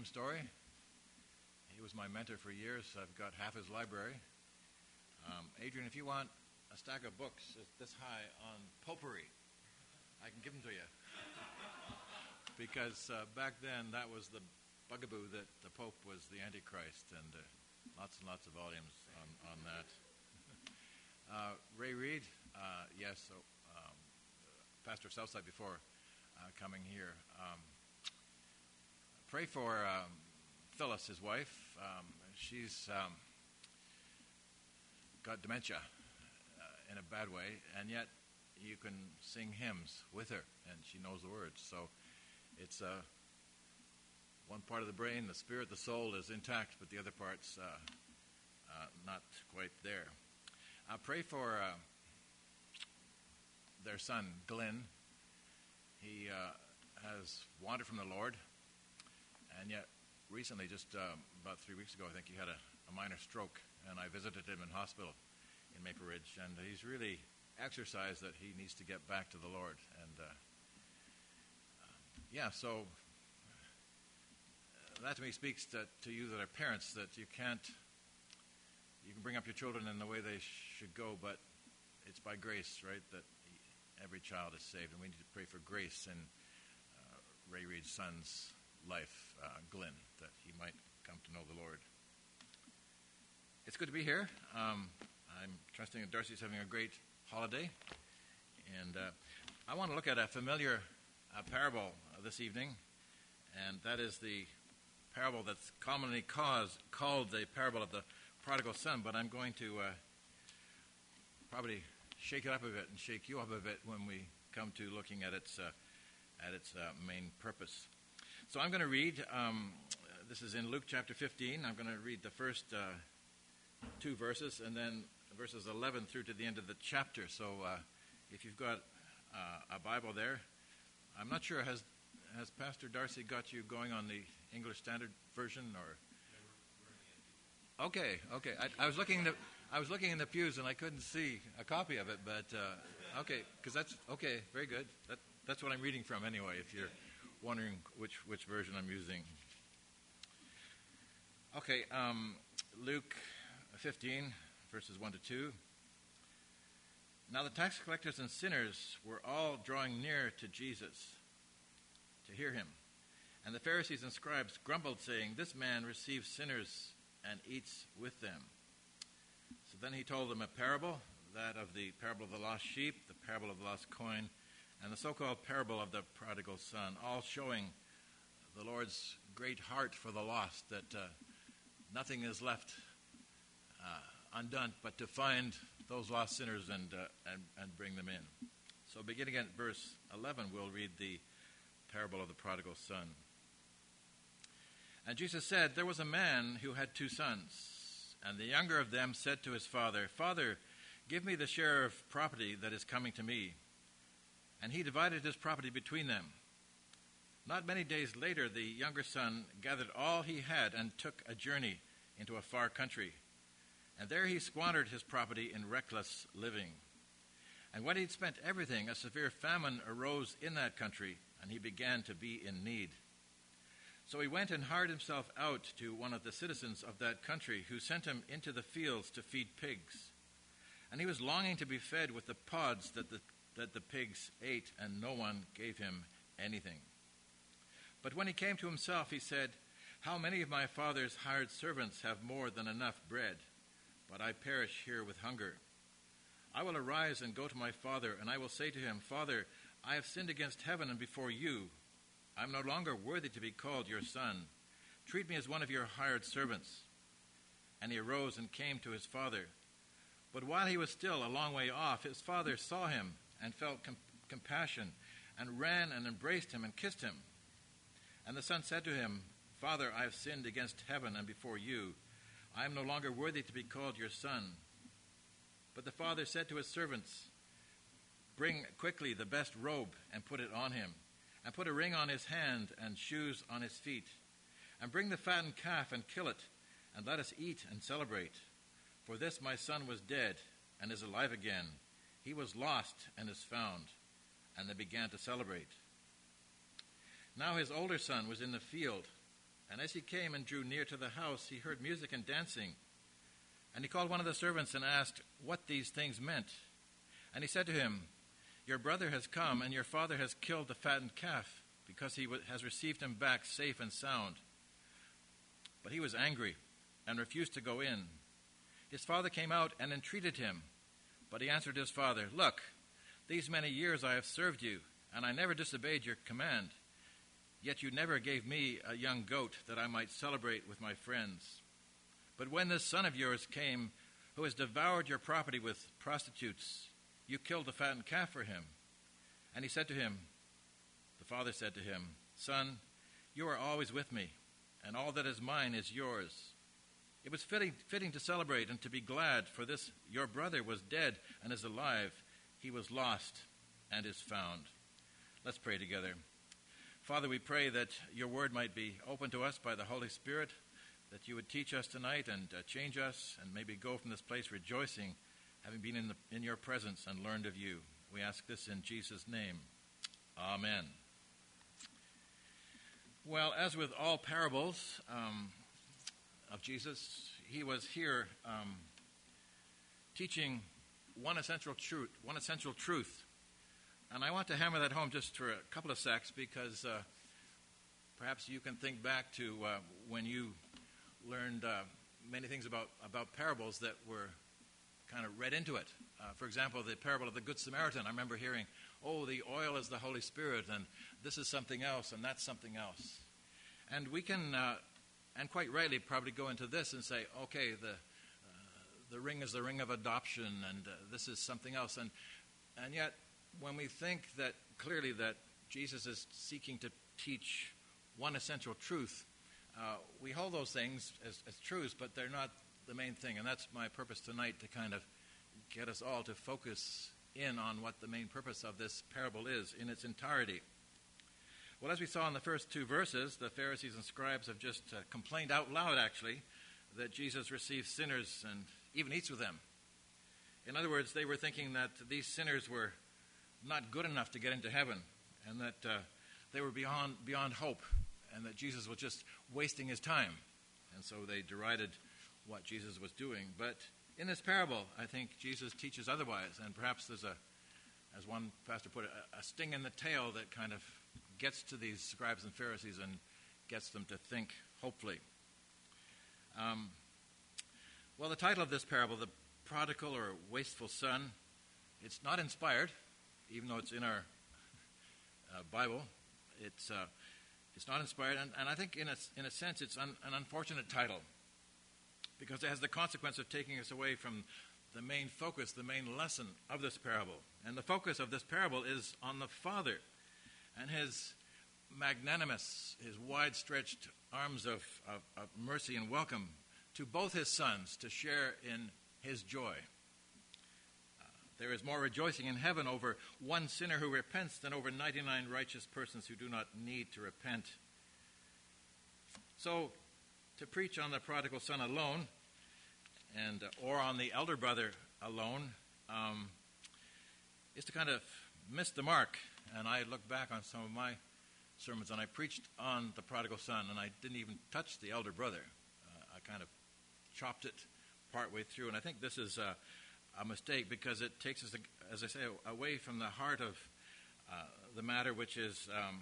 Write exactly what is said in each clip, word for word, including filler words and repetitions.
Jim Story. He was my mentor for years. I've got half his library. Um, Adrian, if you want a stack of books this high on popery, I can give them to you. Because uh, back then, that was the bugaboo that the Pope was the Antichrist, and uh, lots and lots of volumes on, on that. uh, Ray Reed, uh, yes, so, um, pastor of Southside before uh, coming here. Um, pray for um, Phyllis, his wife. Um, she's um, got dementia uh, in a bad way, and yet you can sing hymns with her, and she knows the words. So it's uh, one part of the brain, the spirit, the soul is intact, but the other part's uh, uh, not quite there. I pray for uh, their son, Glenn. He uh, has wandered from the Lord, and yet recently, just uh, about three weeks ago, I think he had a, a minor stroke, and I visited him in hospital in Maple Ridge, and he's really exercised that he needs to get back to the Lord. And uh, yeah, so uh, that to me speaks to, to you that are parents, that you can't, you can bring up your children in the way they should go, but it's by grace, right, that every child is saved, and we need to pray for grace in uh, Ray Reed's son's life, uh, Glenn, that he might come to know the Lord. It's good to be here. Um, I'm trusting that Darcy's having a great holiday, and uh, I want to look at a familiar uh, parable uh, this evening, and that is the parable that's commonly caused, called the parable of the prodigal son, but I'm going to uh, probably shake it up a bit and shake you up a bit when we come to looking at its, uh, at its uh, main purpose. So I'm going to read, um, this is in Luke chapter fifteen. I'm going to read the first uh, two verses, and then verses eleven through to the end of the chapter. So uh, if you've got uh, a Bible there, I'm not sure, has has Pastor Darcy got you going on the English Standard Version? Or Okay, okay. I, I was looking in the, I was looking in the pews, and I couldn't see a copy of it, but uh, okay, because that's, okay, very good. That, that's what I'm reading from anyway, if you're wondering which which version I'm using. Okay, um, Luke fifteen, verses one to two. Now the tax collectors and sinners were all drawing near to Jesus to hear him. And the Pharisees and scribes grumbled, saying, "This man receives sinners and eats with them." So then he told them a parable, that of the parable of the lost sheep, the parable of the lost coin, and the so-called parable of the prodigal son, all showing the Lord's great heart for the lost, that uh, nothing is left uh, undone but to find those lost sinners and, uh, and and bring them in. So beginning at verse eleven, we'll read the parable of the prodigal son. And Jesus said, "There was a man who had two sons, and the younger of them said to his father, 'Father, give me the share of property that is coming to me.' And he divided his property between them. Not many days later, the younger son gathered all he had and took a journey into a far country. And there he squandered his property in reckless living. And when he'd spent everything, a severe famine arose in that country, and he began to be in need. So he went and hired himself out to one of the citizens of that country, who sent him into the fields to feed pigs. And he was longing to be fed with the pods that the that the pigs ate, and no one gave him anything. But when he came to himself, he said, 'How many of my father's hired servants have more than enough bread, but I perish here with hunger? I will arise and go to my father, and I will say to him, Father, I have sinned against heaven and before you. I am no longer worthy to be called your son. Treat me as one of your hired servants.' And he arose and came to his father. But while he was still a long way off, his father saw him and felt com- compassion, and ran and embraced him and kissed him. And the son said to him, 'Father, I have sinned against heaven and before you. I am no longer worthy to be called your son.' But the father said to his servants, 'Bring quickly the best robe and put it on him, and put a ring on his hand and shoes on his feet. And bring the fattened calf and kill it, and let us eat and celebrate. For this my son was dead and is alive again. He was lost and is found.' And they began to celebrate. Now his older son was in the field, And as he came and drew near to the house, he heard music and dancing. And he called one of the servants and asked what these things meant. And he said to him, "Your brother has come, and your father has killed the fattened calf, because he has received him back safe and sound." But he was angry and refused to go in. His father came out and entreated him. But he answered his father, "Look, these many years I have served you, and I never disobeyed your command. Yet you never gave me a young goat that I might celebrate with my friends. But when this son of yours came, who has devoured your property with prostitutes, you killed the fattened calf for him." And he said to him, the father said to him, "Son, you are always with me, and all that is mine is yours. It was fitting, fitting to celebrate and to be glad, for this your brother was dead and is alive. He was lost and is found." Let's pray together. Father, we pray that your word might be open to us by the Holy Spirit, that you would teach us tonight and uh, change us, and maybe go from this place rejoicing, having been in, the, in your presence and learned of you. We ask this in Jesus' name. Amen. Well, as with all parables um, of Jesus, he was here um, teaching one essential truth, one essential truth. And I want to hammer that home just for a couple of secs, because uh, perhaps you can think back to uh, when you learned uh, many things about, about parables that were kind of read into it. Uh, for example, the parable of the Good Samaritan. I remember hearing, oh, the oil is the Holy Spirit, and this is something else, and that's something else. And we can, uh, and quite rightly, probably go into this and say, okay, the uh, the ring is the ring of adoption, and uh, this is something else. And and yet, when we think that clearly that Jesus is seeking to teach one essential truth, uh, we hold those things as, as truths, but they're not the main thing. And that's my purpose tonight, to kind of get us all to focus in on what the main purpose of this parable is in its entirety. Well, as we saw in the first two verses, the Pharisees and scribes have just uh, complained out loud, actually, that Jesus receives sinners and even eats with them. In other words, they were thinking that these sinners were not good enough to get into heaven, and that uh, they were beyond beyond hope, and that Jesus was just wasting his time. And so they derided what Jesus was doing. But in this parable, I think Jesus teaches otherwise, and perhaps there's a, as one pastor put it, a, a sting in the tail that kind of gets to these scribes and Pharisees and gets them to think hopefully. Um, well, the title of this parable, The Prodigal or Wasteful Son, it's not inspired, even though it's in our uh, Bible. It's uh, it's not inspired, and, and I think in a, in a sense it's un, an unfortunate title, because it has the consequence of taking us away from the main focus, the main lesson of this parable. And the focus of this parable is on the Father and his magnanimous, his wide-stretched arms of, of, of mercy and welcome to both his sons to share in his joy. Uh, there is more rejoicing in heaven over one sinner who repents than over ninety-nine righteous persons who do not need to repent. So, to preach on the prodigal son alone, and uh, or on the elder brother alone, um, is to kind of miss the mark. And I look back on some of my sermons, and I preached on the prodigal son, and I didn't even touch the elder brother. Uh, I kind of chopped it partway through, and I think this is a, a mistake, because it takes us, as I say, away from the heart of uh, the matter, which is um,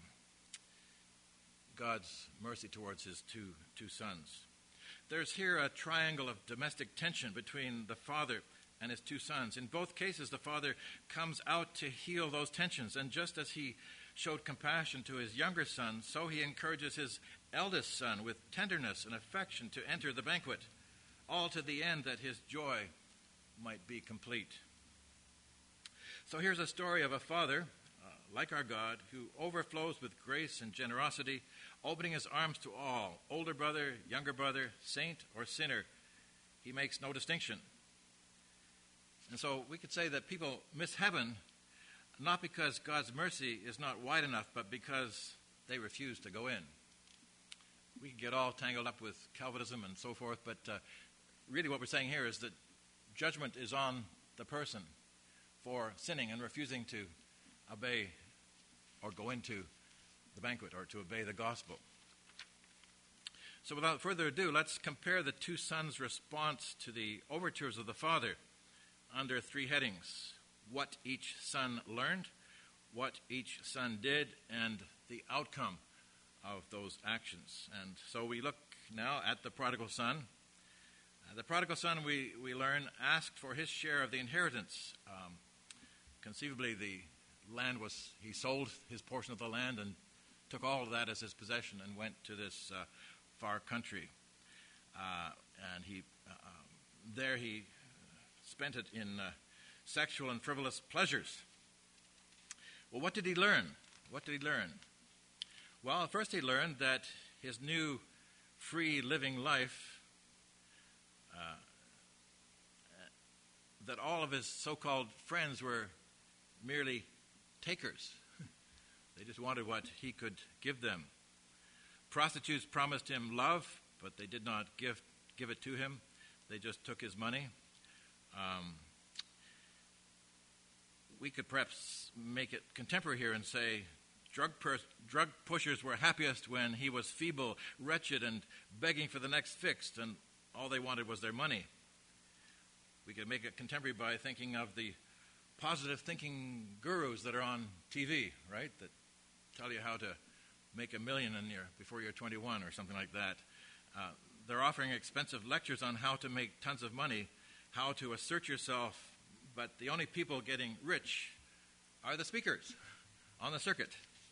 God's mercy towards his two two sons. There's here a triangle of domestic tension between the father and his two sons. In both cases, the father comes out to heal those tensions, and just as he showed compassion to his younger son, so he encourages his eldest son with tenderness and affection to enter the banquet, all to the end that his joy might be complete. So here's a story of a father, uh, like our God, who overflows with grace and generosity, opening his arms to all, older brother, younger brother, saint or sinner. He makes no distinction. And so we could say that people miss heaven not because God's mercy is not wide enough, but because they refuse to go in. We could get all tangled up with Calvinism and so forth, but uh, really what we're saying here is that judgment is on the person for sinning and refusing to obey or go into the banquet or to obey the gospel. So without further ado, let's compare the two sons' response to the overtures of the father under three headings: what each son learned, what each son did, and the outcome of those actions. And so we look now at the prodigal son. Uh, the prodigal son, we, we learn, asked for his share of the inheritance. Um, conceivably, the land was, he sold his portion of the land and took all of that as his possession and went to this uh, far country. Uh, and he uh, um, there he spent it in uh, sexual and frivolous pleasures. Well, what did he learn? What did he learn? Well, first he learned that his new free living life, uh, that all of his so-called friends were merely takers. They just wanted what he could give them. Prostitutes promised him love, but they did not give give it to him. They just took his money. Um, we could perhaps make it contemporary here and say drug, pers- drug pushers were happiest when he was feeble, wretched, and begging for the next fix, and all they wanted was their money. We could make it contemporary by thinking of the positive thinking gurus that are on T V, right, that tell you how to make a million in your, before you're twenty-one or something like that. Uh, they're offering expensive lectures on how to make tons of money, how to assert yourself, but the only people getting rich are the speakers on the circuit.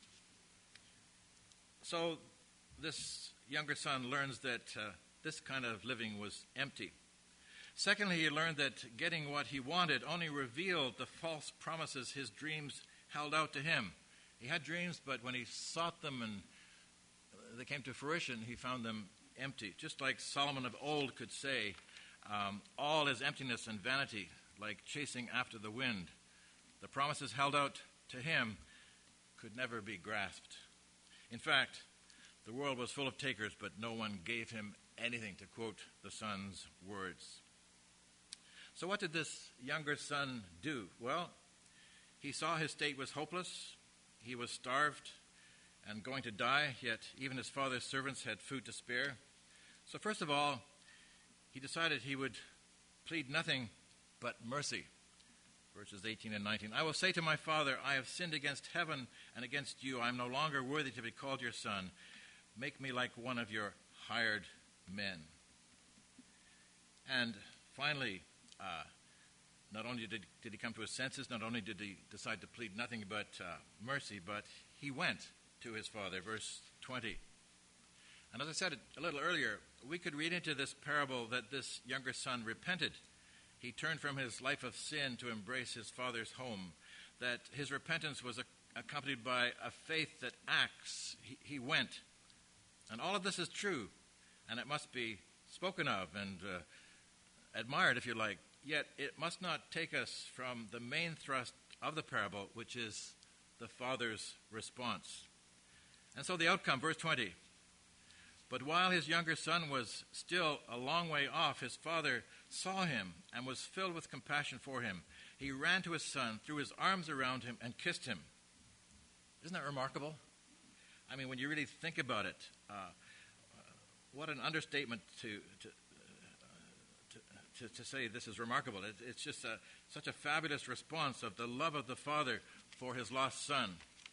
So this younger son learns that uh, this kind of living was empty. Secondly, he learned that getting what he wanted only revealed the false promises his dreams held out to him. He had dreams, but when he sought them and they came to fruition, he found them empty. Just like Solomon of old could say, um, all is emptiness and vanity, like chasing after the wind. The promises held out to him could never be grasped. In fact, the world was full of takers, but no one gave him anything, to quote the son's words. So what did this younger son do? Well, he saw his state was hopeless. He was starved and going to die, yet even his father's servants had food to spare. So first of all, he decided he would plead nothing but mercy. Verses eighteen and nineteen. I will say to my father, I have sinned against heaven and against you. I am no longer worthy to be called your son. Make me like one of your hired men. And finally, uh, not only did, did he come to his senses, not only did he decide to plead nothing but uh, mercy, but he went to his father. Verse twenty. And as I said a little earlier, we could read into this parable that this younger son repented. He turned from his life of sin to embrace his father's home, that his repentance was accompanied by a faith that acts. He, he went. And all of this is true, and it must be spoken of and uh, admired, if you like. Yet it must not take us from the main thrust of the parable, which is the father's response. And so the outcome, verse twenty. But while his younger son was still a long way off, his father saw him and was filled with compassion for him. He ran to his son, threw his arms around him, and kissed him. Isn't that remarkable? I mean, when you really think about it, uh, uh, what an understatement to to, uh, to to to say this is remarkable. It, it's just a, such a fabulous response of the love of the father for his lost son.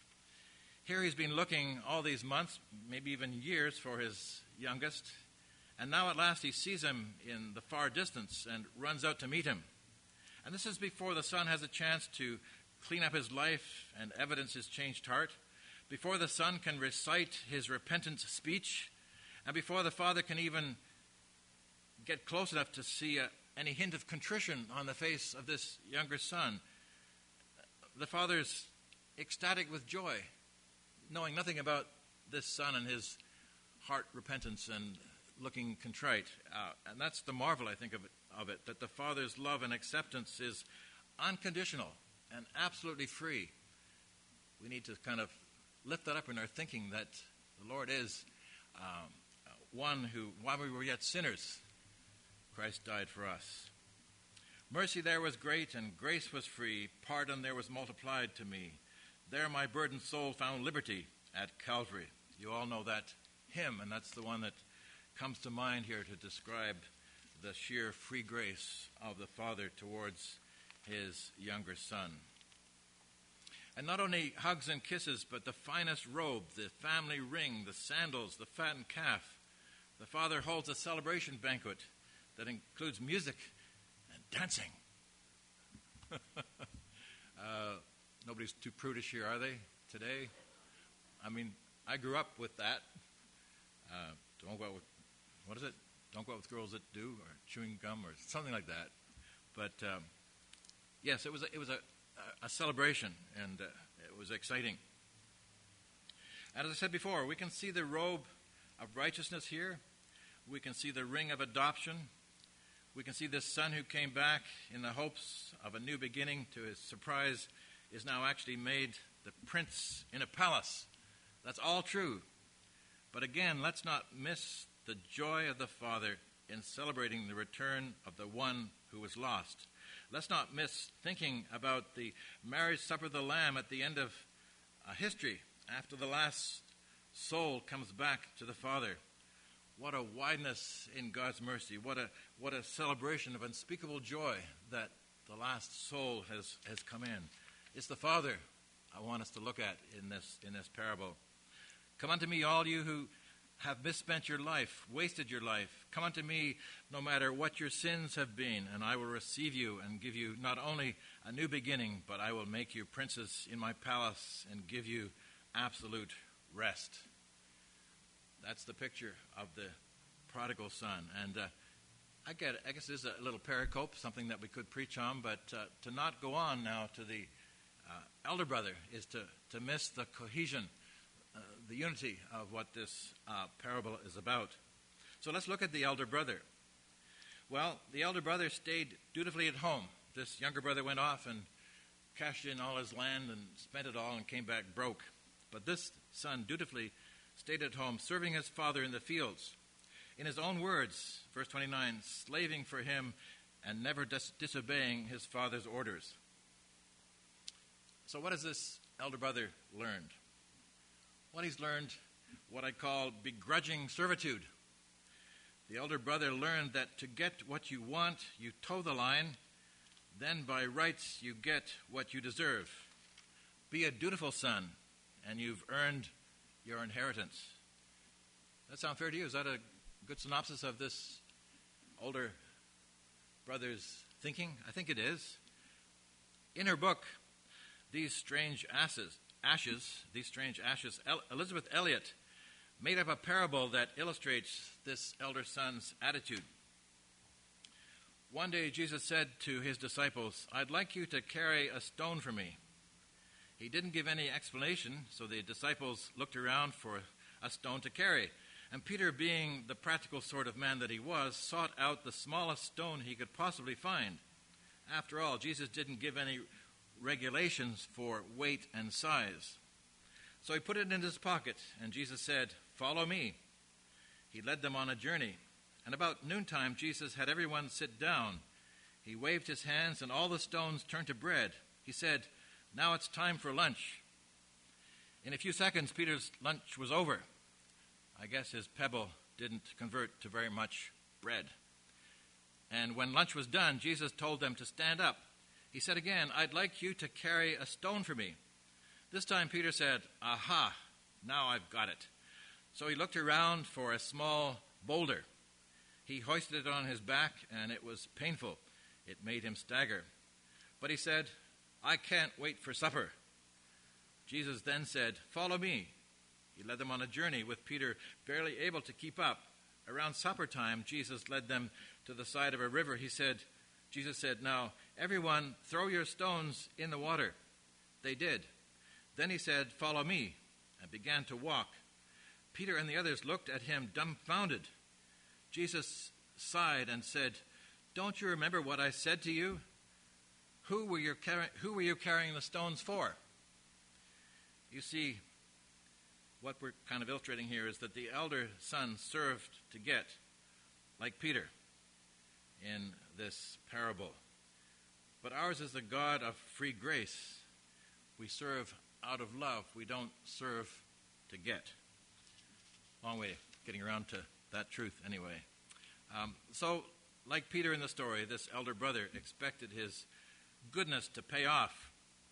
Here he's been looking all these months, maybe even years, for his youngest, and now at last he sees him in the far distance and runs out to meet him. And this is before the son has a chance to clean up his life and evidence his changed heart, before the son can recite his repentant speech, and before the father can even get close enough to see a, any hint of contrition on the face of this younger son. The father's ecstatic with joy, knowing nothing about this son and his heart repentance and looking contrite. Uh, and that's the marvel, I think, of it, of it, that the father's love and acceptance is unconditional and absolutely free. We need to kind of lift that up in our thinking, that the Lord is um, one who, while we were yet sinners, Christ died for us. Mercy there was great, and grace was free. Pardon there was multiplied to me. There my burdened soul found liberty at Calvary. You all know that hymn, and that's the one that comes to mind here to describe the sheer free grace of the Father towards his younger son. And not only hugs and kisses, but the finest robe, the family ring, the sandals, the fattened calf. The Father holds a celebration banquet that includes music and dancing. uh, nobody's too prudish here, are they, today? I mean, I grew up with that. Uh, don't go out with, what is it? Don't go out with girls that do, or chewing gum, or something like that. But um, yes, it was a, it was a, a celebration, and uh, it was exciting. And as I said before, we can see the robe of righteousness here. We can see the ring of adoption. We can see this son who came back in the hopes of a new beginning. To his surprise, is now actually made the prince in a palace. That's all true. But again, let's not miss the joy of the Father in celebrating the return of the one who was lost. Let's not miss thinking about the marriage supper of the Lamb at the end of uh, history, after the last soul comes back to the Father. What a wideness in God's mercy. What a what a celebration of unspeakable joy that the last soul has, has come in. It's the Father I want us to look at in this in this parable. Come unto me, all you who have misspent your life, wasted your life. Come unto me, no matter what your sins have been, and I will receive you and give you not only a new beginning, but I will make you princes in my palace and give you absolute rest. That's the picture of the prodigal son. And uh, I get, I guess this is a little pericope, something that we could preach on, but uh, to not go on now to the uh, elder brother is to, to miss the cohesion, uh, the unity of what this uh, parable is about. So let's look at the elder brother. Well, the elder brother stayed dutifully at home. This younger brother went off and cashed in all his land and spent it all and came back broke. But this son dutifully stayed at home, serving his father in the fields. In his own words, verse twenty-nine, slaving for him and never dis- disobeying his father's orders. So what has this elder brother learned? Well, he's learned what I call begrudging servitude. The elder brother learned that to get what you want, you toe the line. Then by rights, you get what you deserve. Be a dutiful son, and you've earned your inheritance. That sound fair to you? Is that a good synopsis of this older brother's thinking? I think it is. In her book, These Strange Ashes, ashes these strange ashes, El- Elizabeth Elliot made up a parable that illustrates this elder son's attitude. One day Jesus said to his disciples, "I'd like you to carry a stone for me." He didn't give any explanation, so the disciples looked around for a stone to carry. And Peter, being the practical sort of man that he was, sought out the smallest stone he could possibly find. After all, Jesus didn't give any regulations for weight and size. So he put it in his pocket, and Jesus said, "Follow me." He led them on a journey. And about noontime, Jesus had everyone sit down. He waved his hands, and all the stones turned to bread. He said, "Now it's time for lunch." In a few seconds, Peter's lunch was over. I guess his pebble didn't convert to very much bread. And when lunch was done, Jesus told them to stand up. He said again, "I'd like you to carry a stone for me." This time Peter said, "Aha, now I've got it." So he looked around for a small boulder. He hoisted it on his back, and it was painful. It made him stagger. But he said, "I can't wait for supper." Jesus then said, "Follow me." He led them on a journey with Peter barely able to keep up. Around supper time, Jesus led them to the side of a river. He said, Jesus said, "Now, everyone, throw your stones in the water." They did. Then he said, "Follow me," and began to walk. Peter and the others looked at him dumbfounded. Jesus sighed and said, "Don't you remember what I said to you? Who were you, carry- who were you carrying the stones for?" You see, what we're kind of illustrating here is that the elder son served to get, like Peter in this parable. But ours is the God of free grace. We serve out of love. We don't serve to get. Long way getting around to that truth anyway. Um, so, like Peter in the story, this elder brother expected his goodness to pay off.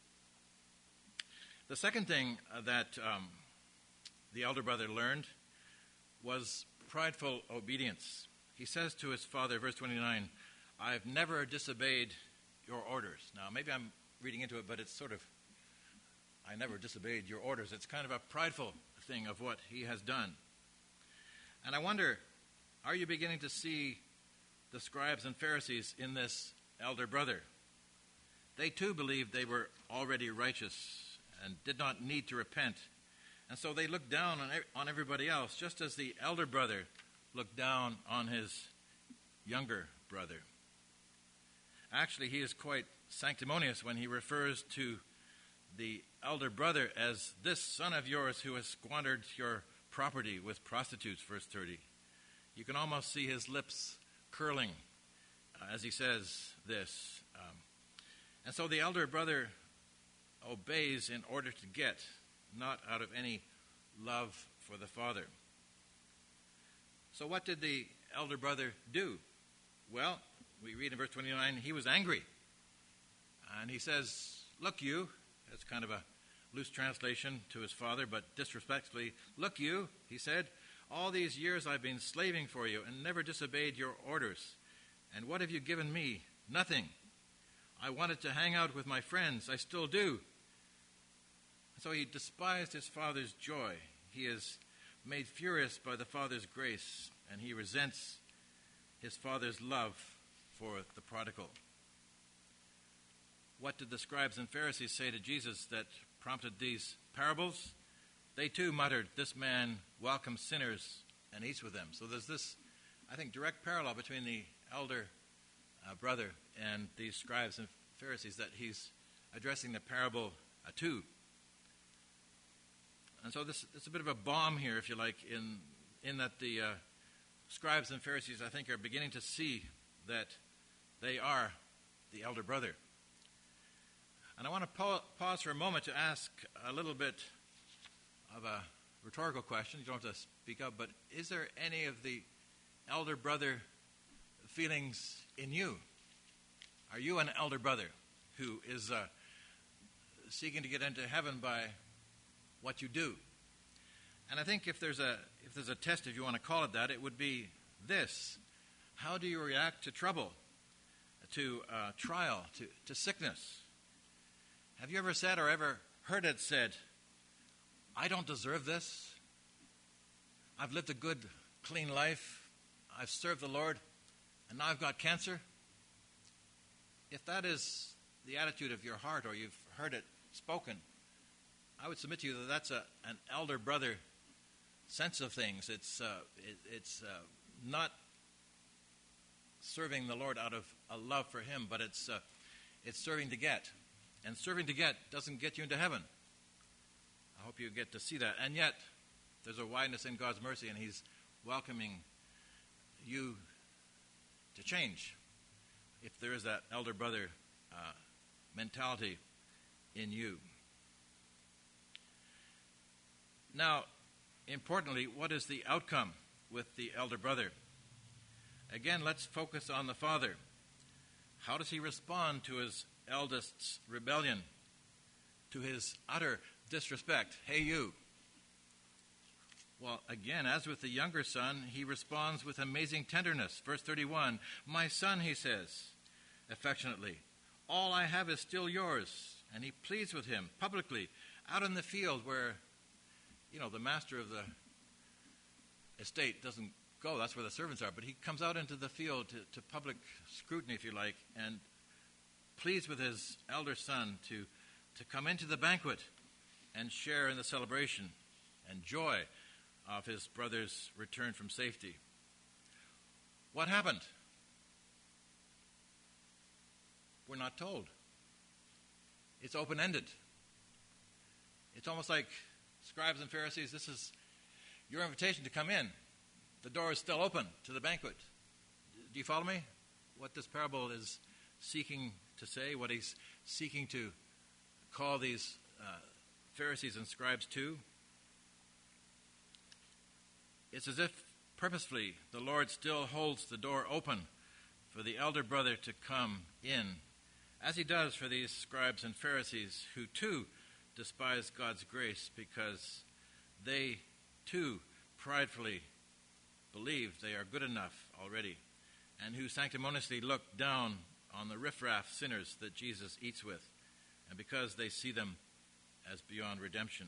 The second thing uh, that um, the elder brother learned was prideful obedience. He says to his father, verse twenty-nine, "I've never disobeyed your orders." Now, maybe I'm reading into it, but it's sort of, I never disobeyed your orders. It's kind of a prideful thing of what he has done. And I wonder, are you beginning to see the scribes and Pharisees in this elder brother? They too believed they were already righteous and did not need to repent. And so they looked down on, on everybody else, just as the elder brother looked down on his younger brother. Actually, he is quite sanctimonious when he refers to the elder brother as this son of yours who has squandered your property with prostitutes, verse thirty. You can almost see his lips curling uh, as he says this. Um, and so the elder brother obeys in order to get, not out of any love for the father. So what did the elder brother do? Well, we read in verse twenty-nine, he was angry. And he says, "Look you," that's kind of a loose translation to his father, but disrespectfully, "Look you," he said, "all these years I've been slaving for you and never disobeyed your orders. And what have you given me? Nothing. I wanted to hang out with my friends. I still do." So he despised his father's joy. He is made furious by the father's grace, and he resents his father's love for the prodigal. What did the scribes and Pharisees say to Jesus that prompted these parables? They too muttered, "This man welcomes sinners and eats with them." So there's this, I think, direct parallel between the elder uh, brother and these scribes and Pharisees that he's addressing the parable uh, to. And so this it's a bit of a bomb here, if you like, in in that the uh, scribes and Pharisees, I think, are beginning to see that they are the elder brother. And I want to pa- pause for a moment to ask a little bit of a rhetorical question. You don't have to speak up, but is there any of the elder brother feelings in you? Are you an elder brother who is uh, seeking to get into heaven by what you do? And I think if there's a if there's a test, if you want to call it that, it would be this: how do you react to trouble, to uh, trial, to, to sickness? Have you ever said or ever heard it said, "I don't deserve this. I've lived a good, clean life. I've served the Lord, and now I've got cancer"? If that is the attitude of your heart, or you've heard it spoken, I would submit to you that that's a, an elder brother sense of things. It's uh, it, it's uh, not serving the Lord out of a love for Him, but it's uh, it's serving to get. And serving to get doesn't get you into heaven. I hope you get to see that. And yet, there's a wideness in God's mercy, and He's welcoming you to change if there is that elder brother uh, mentality in you. Now, importantly, what is the outcome with the elder brother? Again, let's focus on the father. How does he respond to his eldest's rebellion, to his utter disrespect? "Hey, you." Well, again, as with the younger son, he responds with amazing tenderness. Verse thirty-one, "My son," he says, affectionately, "all I have is still yours." And he pleads with him publicly out in the field where, you know, the master of the estate doesn't go. That's where the servants are. But he comes out into the field to, to public scrutiny, if you like, and pleads with his elder son to, to come into the banquet and share in the celebration and joy of his brother's return from safety. What happened? We're not told. It's open-ended. It's almost like, scribes and Pharisees, this is your invitation to come in. The door is still open to the banquet. Do you follow me? What this parable is seeking to say, what he's seeking to call these uh, Pharisees and scribes to? It's as if Purposefully, the Lord still holds the door open for the elder brother to come in, as he does for these scribes and Pharisees who too despise God's grace because they too pridefully believe they are good enough already, and who sanctimoniously look down on the riffraff sinners that Jesus eats with, and because they see them as beyond redemption.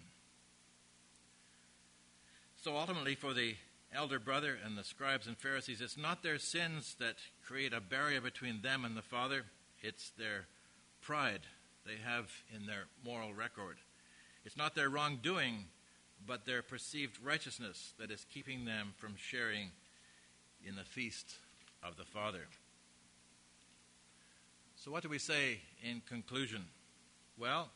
So ultimately, for the elder brother and the scribes and Pharisees, it's not their sins that create a barrier between them and the Father. It's their pride they have in their moral record. It's not their wrongdoing, but their perceived righteousness that is keeping them from sharing in the feast of the Father. So what do we say in conclusion? Well,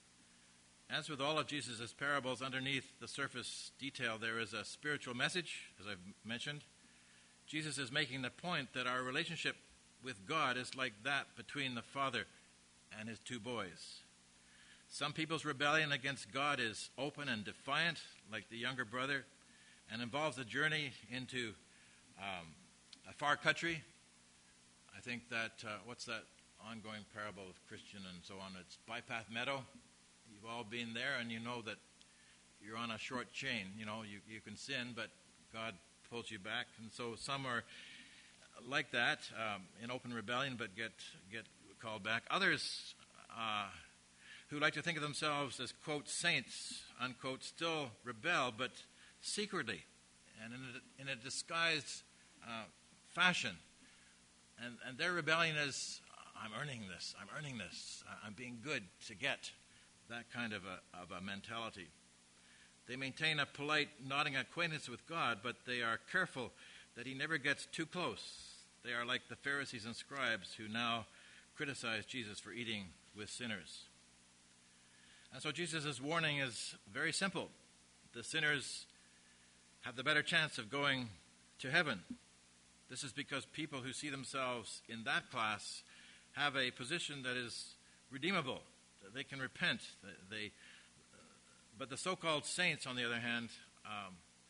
as with all of Jesus' parables, underneath the surface detail there is a spiritual message, as I've mentioned. Jesus is making the point that our relationship with God is like that between the Father and his two boys. Some people's rebellion against God is open and defiant, like the younger brother, and involves a journey into um, a far country. I think that, uh, what's that ongoing parable of Christian and so on? It's Bypath Meadow. You've all been there, and you know that you're on a short chain. You know, you, you can sin, but God pulls you back. And so some are like that, um, in open rebellion, but get get called back. Others uh, who like to think of themselves as, quote, saints, unquote, still rebel, but secretly and in a, in a disguised uh, fashion. And, and their rebellion is, I'm earning this, I'm earning this, I'm being good to get that kind of a, of a mentality. They maintain a polite, nodding acquaintance with God, but they are careful that he never gets too close. They are like the Pharisees and scribes who now criticize Jesus for eating with sinners. And so Jesus' warning is very simple. The sinners have the better chance of going to heaven. This is because people who see themselves in that class have a position that is redeemable. They can repent. They, but the so-called saints, on the other hand, um,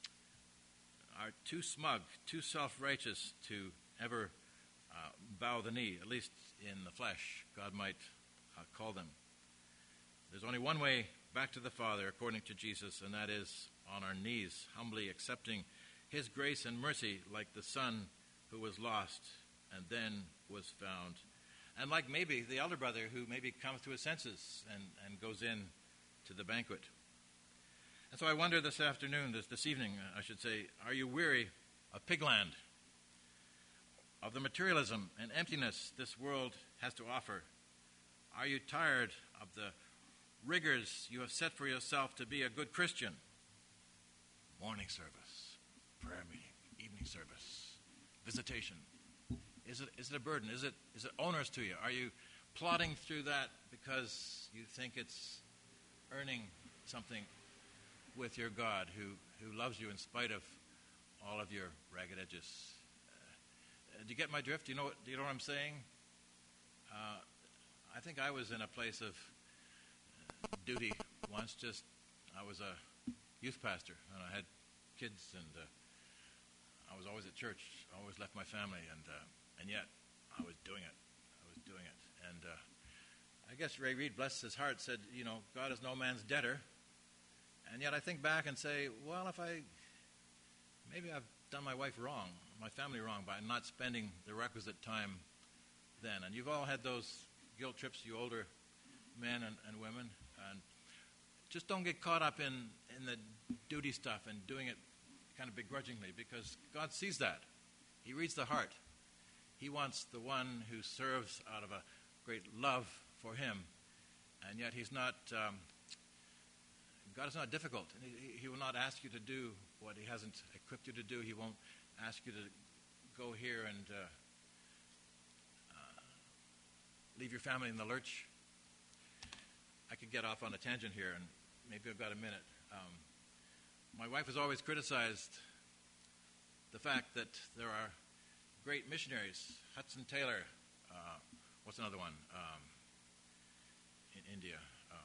are too smug, too self-righteous to ever uh, bow the knee, at least in the flesh, God might uh, call them. There's only one way back to the Father, according to Jesus, and that is on our knees, humbly accepting his grace and mercy like the son who was lost and then was found. And like maybe the elder brother who maybe comes to his senses and, and goes in to the banquet. And so I wonder this afternoon, this, this evening, I should say, are you weary of pigland, of the materialism and emptiness this world has to offer? Are you tired of the rigors you have set for yourself to be a good Christian? Morning service, prayer meeting, evening service, visitation. Is it is it a burden? Is it is it onerous to you? Are you plodding through that because you think it's earning something with your God who, who loves you in spite of all of your ragged edges? Uh, do you get my drift? Do you know what, do you know what I'm saying? Uh, I think I was in a place of duty once. Just I was a youth pastor, and I had kids, and uh, I was always at church. I always left my family, and uh, and yet I was doing it. I was doing it. And uh, I guess Ray Reid, bless his heart, said, you know, God is no man's debtor. And yet I think back and say, well, if I, maybe I've done my wife wrong, my family wrong, by not spending the requisite time then. And you've all had those guilt trips, you older men and, and women. And just don't get caught up in, in the duty stuff and doing it kind of begrudgingly, because God sees that. He reads the heart. He wants the one who serves out of a great love for him. And yet he's not, um, God is not difficult. He, he will not ask you to do what he hasn't equipped you to do. He won't ask you to go here and uh, uh, leave your family in the lurch. I could get off on a tangent here, and maybe I've got a minute. Um, my wife has always criticized the fact that there are great missionaries. Hudson Taylor, uh, what's another one? Um, in India. Um,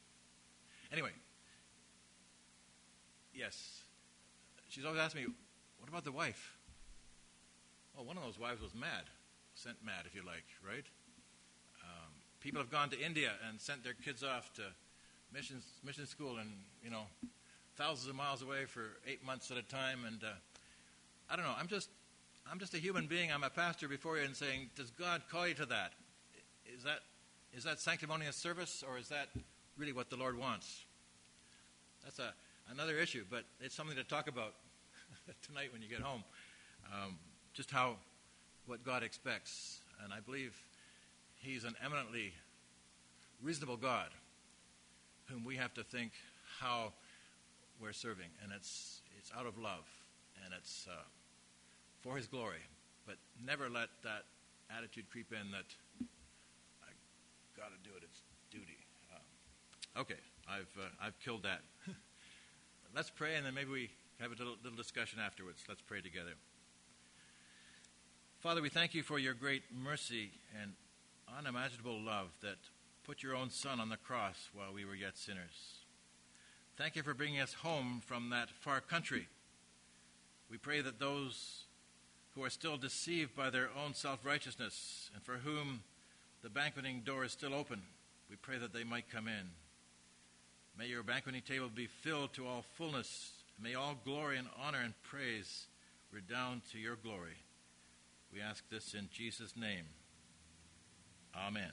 anyway, yes. She's always asked me, what about the wife? Well, one of those wives was mad, sent mad, if you like, right? Um, people have gone to India and sent their kids off to mission mission school, and you know, thousands of miles away for eight months at a time. And uh, I don't know. I'm just I'm just a human being. I'm a pastor before you, and saying, does God call you to that? Is that is that sanctimonious service, or is that really what the Lord wants? That's a another issue, but it's something to talk about tonight when you get home. Um, just how, what God expects. And I believe He's an eminently reasonable God whom we have to think how we're serving. And it's it's out of love, and it's uh, for His glory. But never let that attitude creep in that I got to do it, it's duty. Um, okay, I've uh, I've killed that. Let's pray, and then maybe we have a little, little discussion afterwards. Let's pray together. Father, we thank you for your great mercy and unimaginable love that put your own Son on the cross while we were yet sinners. Thank you for bringing us home from that far country. We pray that those who are still deceived by their own self-righteousness and for whom the banqueting door is still open, we pray that they might come in. May your banqueting table be filled to all fullness. May all glory and honor and praise redound to your glory. We ask this in Jesus' name. Amen.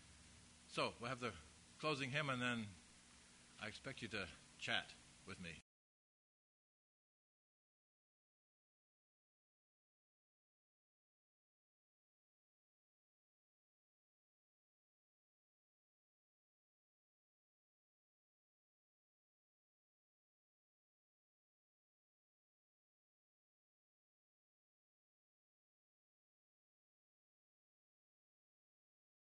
So, we'll have the closing hymn, and then I expect you to chat with me.